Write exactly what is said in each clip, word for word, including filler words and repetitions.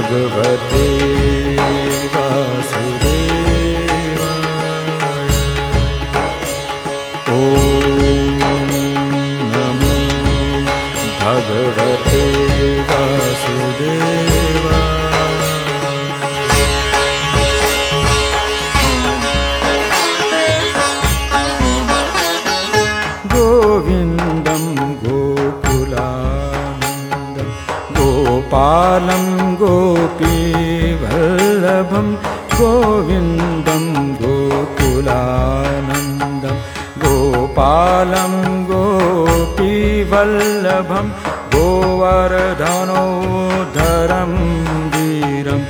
भगवते वासुदेवाय। ॐ नमो भगवते वासुदेवाय। गोविन्दं गोकुलानन्दं गोपालं गोपीवल्लभं गोविन्दं गोकुलानन्दं गोपालं गोपीवल्लभं गोवर्धनोद्धरं वीरं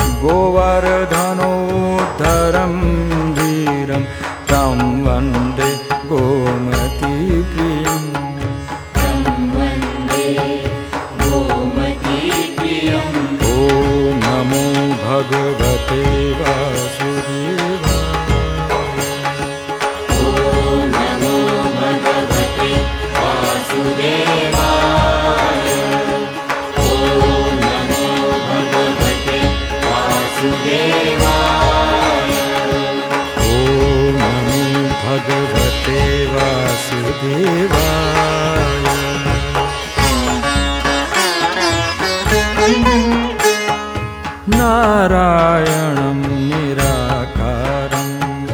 गोवर्धनोद्धरं वीरं तं वन्दे गोमतीप्रियम्। ॐ नमो भगवते वासुदेवाय। ॐ नमो भगवते वासुदेवाय। ॐ नमो भगवते वासुदेवाय। ॐ नमो भगवते वासुदेवाय। नारायणं निराकारं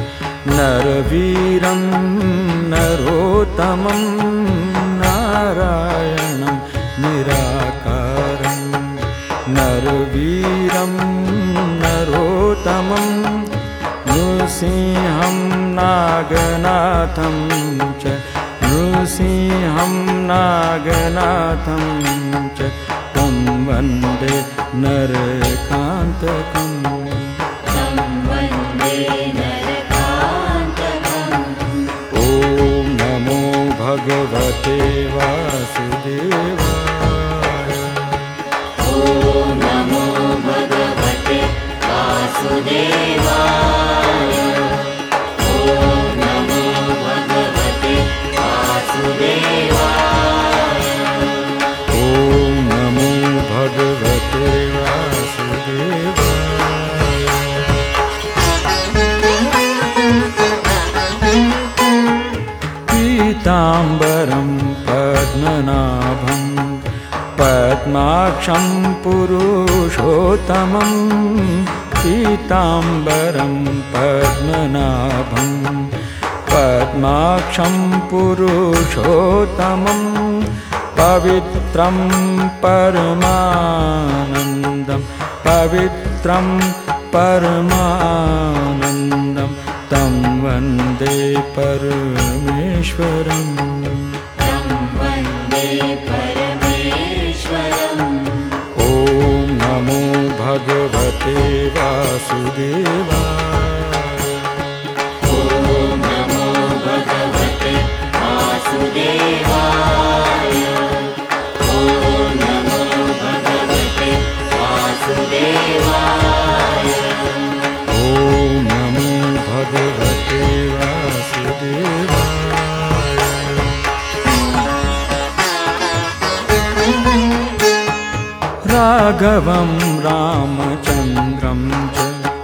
नरवीरं नरोत्तमं नारायणं निराकारं नरवीरं नरोत्तमं नृसिंहं नागनाथं च नृसिंहं नागनाथं च तं वन्दे नरकान्तकम्। तं वन्दे नरकान्तकम्। ॐ नमो भगवते वासुदेवाय। ॐ नमो भगवते वासुदेवाय। ॐ नमो भगवते वासुदेवाय। ॐ नमो भगवते वासुदेवाय। पीताम्बरं पद्मनाभं पद्माक्षं पुरुषोत्तमं पीताम्बरं पद्मनाभं पद्माक्षं पुरुषोत्तमं पवित्रं परमानन्दं पवित्रं परमानन्दं तं वन्दे परमेश्वरम्। तं वन्दे परमेश्वरम्। ॐ नमो भगवते वासुदेवाय। ॐ नमो भगवते वासुदेवाय। ॐ नमो भगवते वासुदेवाय। ॐ नमो भगवते वासुदेवाय। राघवं रामचन्द्रं च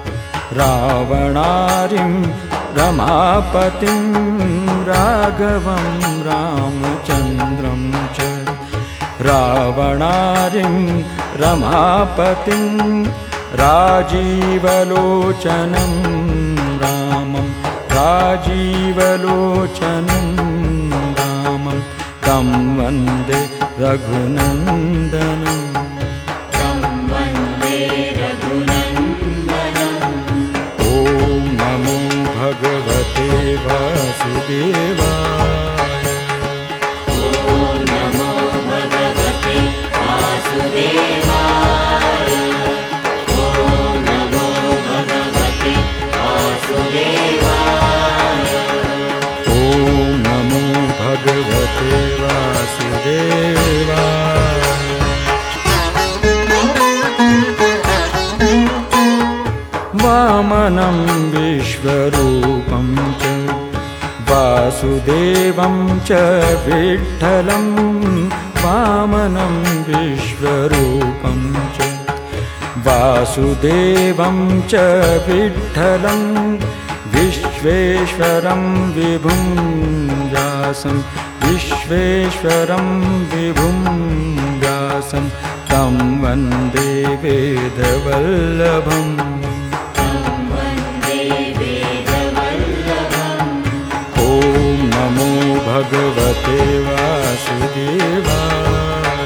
रावणारिं रमापतिं राघवं रामचन्द्रं च रावणारिं रमापतिं राजीवलोचनं रामं राजीवलोचनं रामं तं वन्दे रघुनन्दनम्। तं वन्दे रघुनन्दनम्। ॐ नमो भगवते वासुदेवाय। ॐ नमो भगवते वासुदेवाय। ॐ नमो भगवते वासुदेवाय। ॐ नमो भगवते वासुदेवाय। वामनं विश्वरूपं च वासुदेवं च विठ्ठलं वामनं विश्वरूपं च वासुदेवं च विठ्ठलं विश्वेश्वरं विभुं व्यासं विश्वेश्वरं विभुं व्यासं तं वन्दे वेदवल्लभम्। ॐ नमो भगवते वासुदेवाय।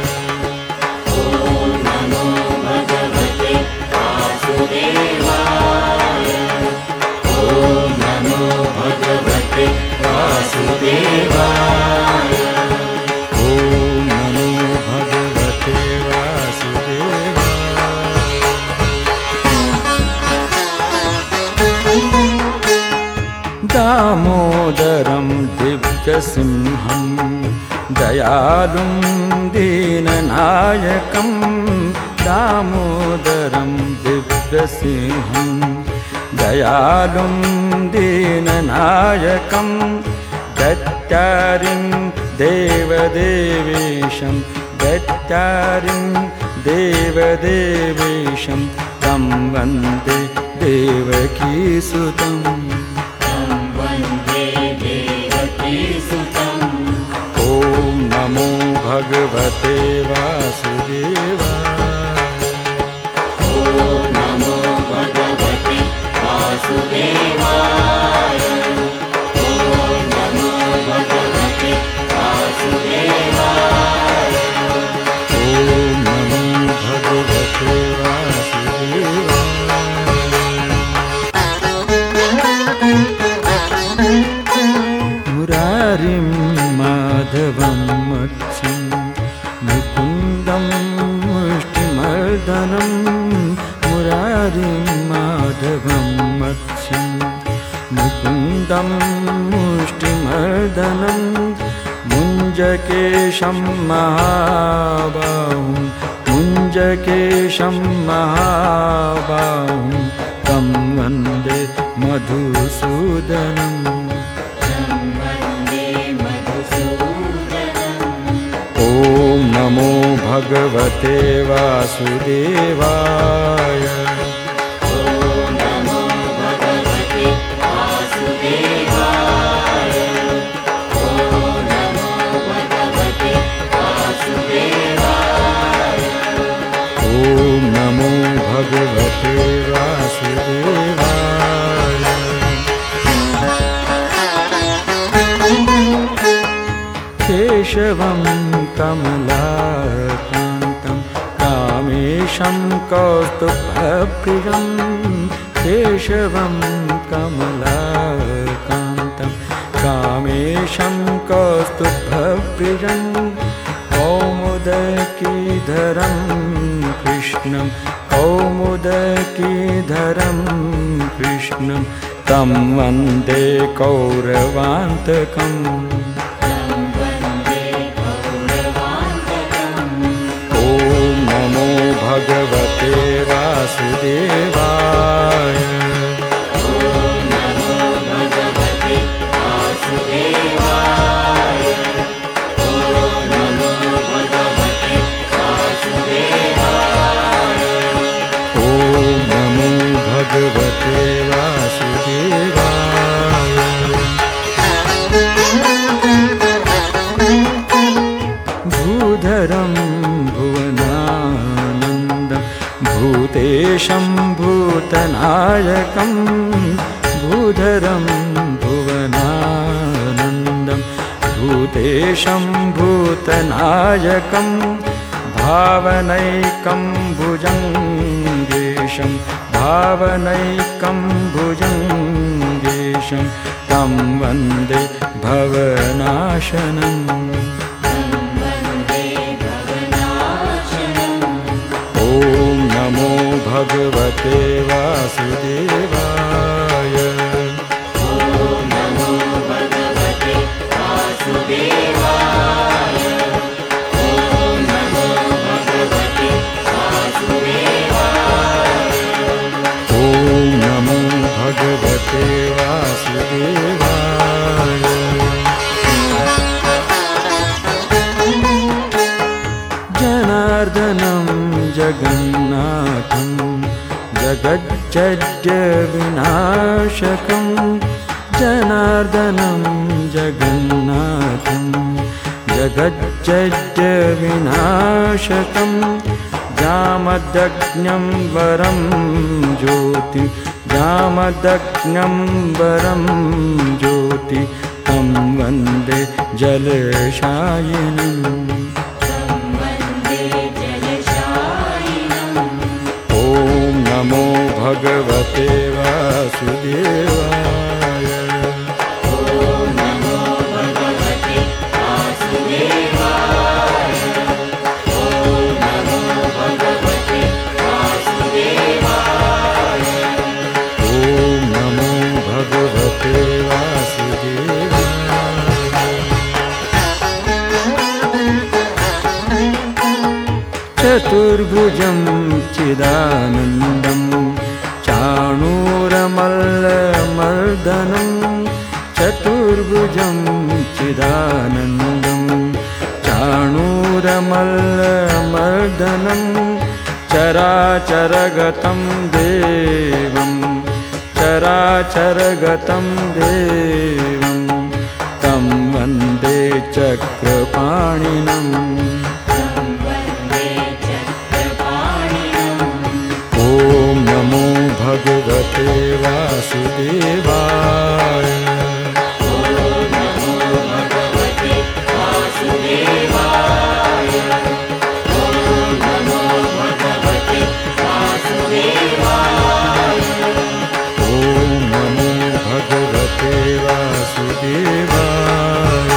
वासुदेवाय ॐ नमो भगवते वासुदेवाय। दामोदरं दिव्यसिंहं दयालुं दीननायकं दामोदरं दिव्यसिंहं दयालुं दीननायकं दत्तारिं देवदेवेशं दत्तारिं देवदेवेशं तं वन्दे देवकीसुतं। ॐ नमो भगवते वासुदेवाय। ॐ नमो भगवते वासुदेवाय। ॐ नमो भगवते वासुदेवाय। ॐ नमो भगवते वासुदेवाय। मुरारिं माधवं मत्स्यं मुकुन्दं मुष्टिमर्दनं मुरारिं माधवं मत्स्यं मुकुन्दं मुष्टिमर्दनं मुञ्जकेशं महाबाहुं मुञ्जकेशं महाबाहुं तं वन्दे मधुसूदनम्। ॐ नमो भगवते वासुदेवाय। ॐ नमो भगवते वासुदेवाय। ॐ नमो भगवते वासुदेवाय। ॐ नमो भगवते वासुदेवाय। केशवं कमलाकान्तं कामेशं कौस्तुभप्रियं केशवं कमलाकान्तं कामेशं कौस्तुभप्रियं कौमुदकीधरं कृष्णं कौमुदकीधरं कृष्णं तं वन्दे कौरवान्तकम्। भगवते वासुदेवाय। ॐ नमो भगवते वासुदेवाय। ॐ नमो भगवते वासुदेवाय। ॐ नमो भगवते वासुदेवाय। भूधरं भुवनानन्दं भूतेशं भूतनायकं भूधरं भुवनानन्दं भूतेशं भूतनायकं भावनैकं भुजङ्गेशं भावनैकं भुजङ्गेशं तं वन्दे भवनाशनम्। ॐ नमो भगवते वासुदेवाय। ॐ नमो भगवते वासुदेवाय। ॐ नमो भगवते वासुदेवाय। ॐ नमो भगवते वासुदेवाय। जनार्दनं जगन्नाथं जगज्जड्यविनाशकं जनार्दनं जगन्नाथं जगज्जड्यविनाशकं जामदग्न्यं वरं ज्योति जामदग्न्यं वरं ज्योति तं वन्दे जलशायिनम् नमो भगवते वासुदेवाय। ॐ नमो भगवते वासुदेवाय। ॐ नमो भगवते वासुदेवाय। ॐ नमो भगवते वासुदेवाय। चतुर्भुजं चिदानन्दं चाणूरमल्लमर्दनं चतुर्भुजं चिदानन्दं चाणूरमल्लमर्दनं चराचरगतं देवं चराचरगतं देवं तं वन्दे चक्रपाणिनम् भगवते वासुदेवाय। ॐ नमो भगवते वासुदेवाय। ॐ नमो भगवते वासुदेवाय। ॐ नमो भगवते वासुदेवाय।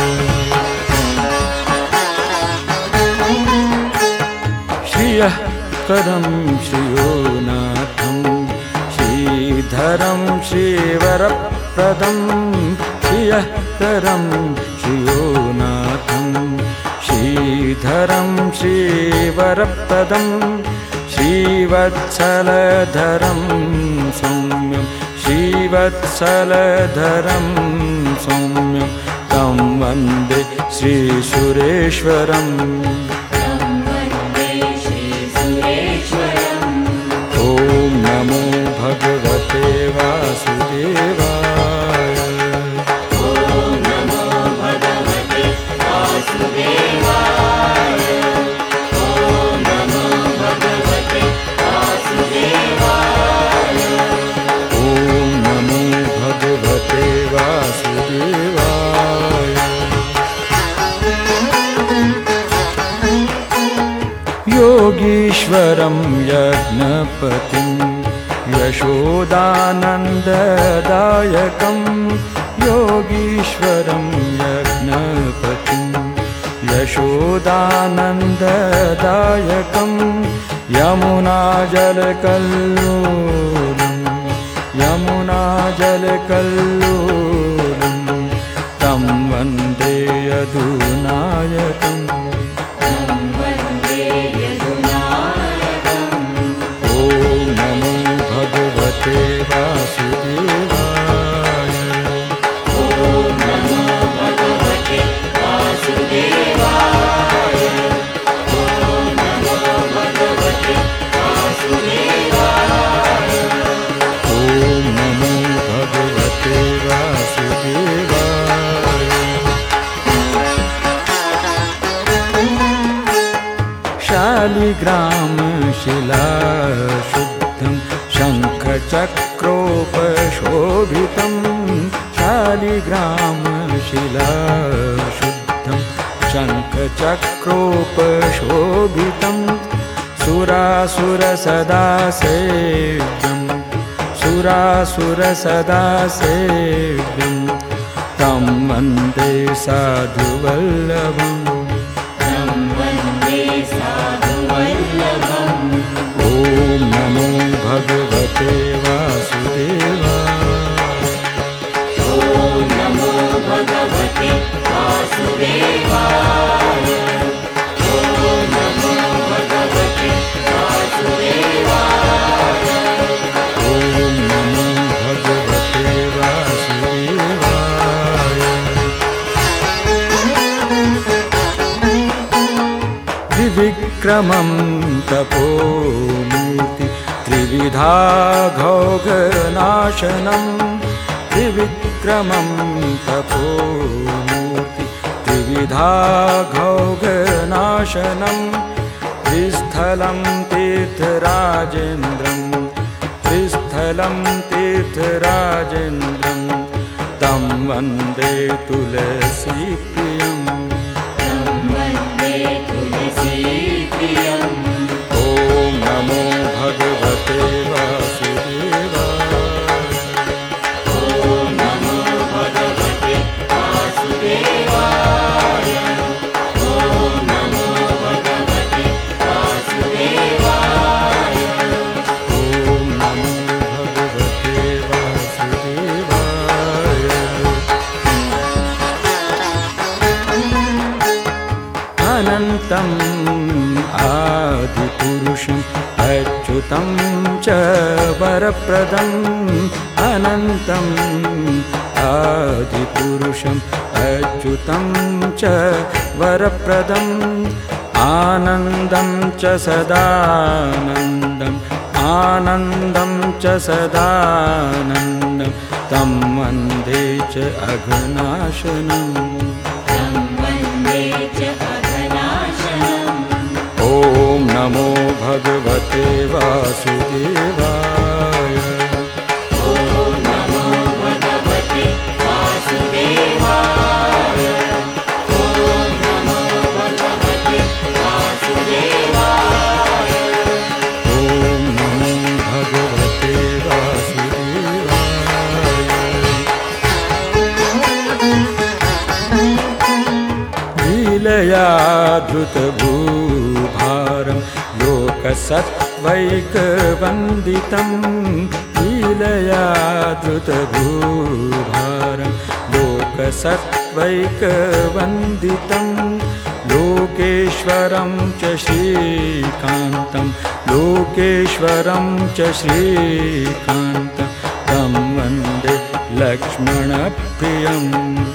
श्रियः करं श्रियोनाथं श्रीधरं श्रीवरप्रदं श्रियःकरं श्रियोनाथं श्रीधरं श्रीवरप्रदं श्रीवत्सलधरं सौम्यं श्रीवत्सलधरं सौम्यं तं वन्दे श्रीसुरेश्वरम् भगवते वासुदेवाय। ॐ नमो भगवते वासुदेवाय। ॐ नमो भगवते वासुदेवाय। ॐ नमो भगवते वासुदेवाय। योगीश्वरं यज्ञपतिं यशोदानन्ददायकं योगीश्वरं यज्ञपतिं यशोदानन्ददायकं यमुनाजलकल्लोलं यमुनाजलकल्लोलं तं वन्दे यदुनायकम् वासुदेवाय। ॐ नमो भगवते वासुदेवाय। ॐ नमो भगवते वासुदेवाय। ॐ नमो भगवते वासुदेवाय। शालिग्राम शिलाशुद्धं शङ्खचक्रोपशोभितं शालिग्रामशिलाशुद्धं शङ्खचक्रोपशोभितं सुरासुरसदा सेव्यं सुरासुरसदा सेव्यं तं वन्दे साधुवल्लभम् ॐ नमो भगवते वासुदेवाय। ॐ नमो भगवते वासुदेवाय। ॐ नमो भगवते वासुदेवाय। ॐ नमो भगवते वासुदेवाय। विविक्रमं तपोमूर्ति त्रिविधा घौघनाशनं त्रिविक्रमं तपोमूर्ति त्रिविधा घौघनाशनं त्रिस्थलं तीर्थराजेन्द्रं त्रिस्थलं तीर्थराजेन्द्रं तं वन्दे तुलसीप्रियम् ॐ नमो भगवते वासुदेवाय ॐ नमो भगवते वासुदेवाय ॐ नमो भगवते वासुदेवाय ॐ नमो भगवते वासुदेवाय अनन्तम् आदिपुरुषम् अच्युतं च वरप्रदम् अनन्तम् आदिपुरुषम् अच्युतं च वरप्रदम् आनन्दं च सदानन्दम् आनन्दं च सदानन्दं तं वन्दे च अघनाशनम् ॐ नमो भगवते वासुदेवाय ॐ नमो भगवते वासुदेवाय ॐ नमो भगवते वासुदेवाय ॐ नमो भगवते वासुदेवाय लीलया धृतभूभारं लोकसत्त्वैकवन्दितं लीलया धृतभूभारं लोकसत्त्वैकवन्दितं लोकेश्वरं च श्रीकान्तं लोकेश्वरं च श्रीकान्तं तं वन्दे लक्ष्मणप्रियम्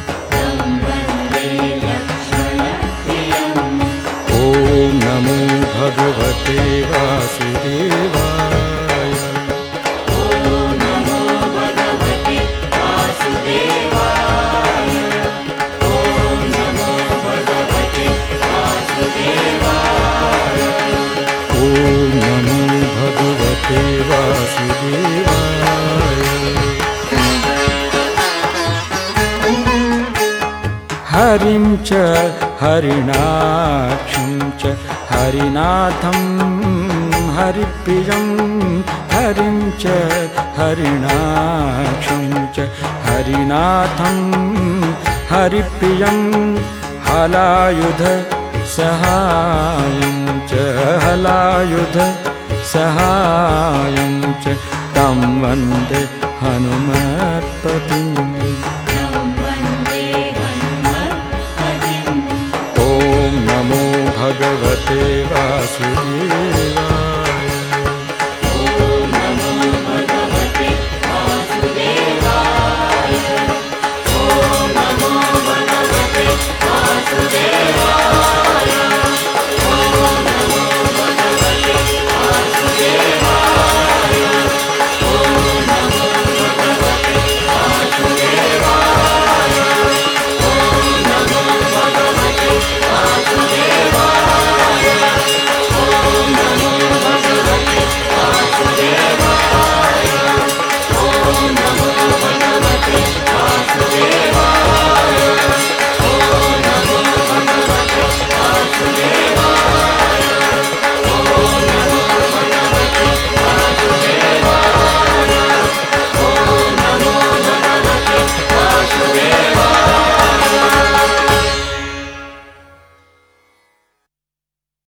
ॐ नमो भगवते वासुदेवाय ॐ नमो भगवते वासुदेवाय ॐ नमो भगवते वासुदेवाय ॐ नमो भगवते वासुदेवाय हरिं च हरिणाक्षं च हरिनाथं हरिप्रियं हरिं च हरिणाक्षं च हरिनाथं हरिप्रियं हलायुध सहायं च हलायुध सहायं च तं वन्दे हनुमत्पतिम् ॐ नमो भगवते वासुदेवाय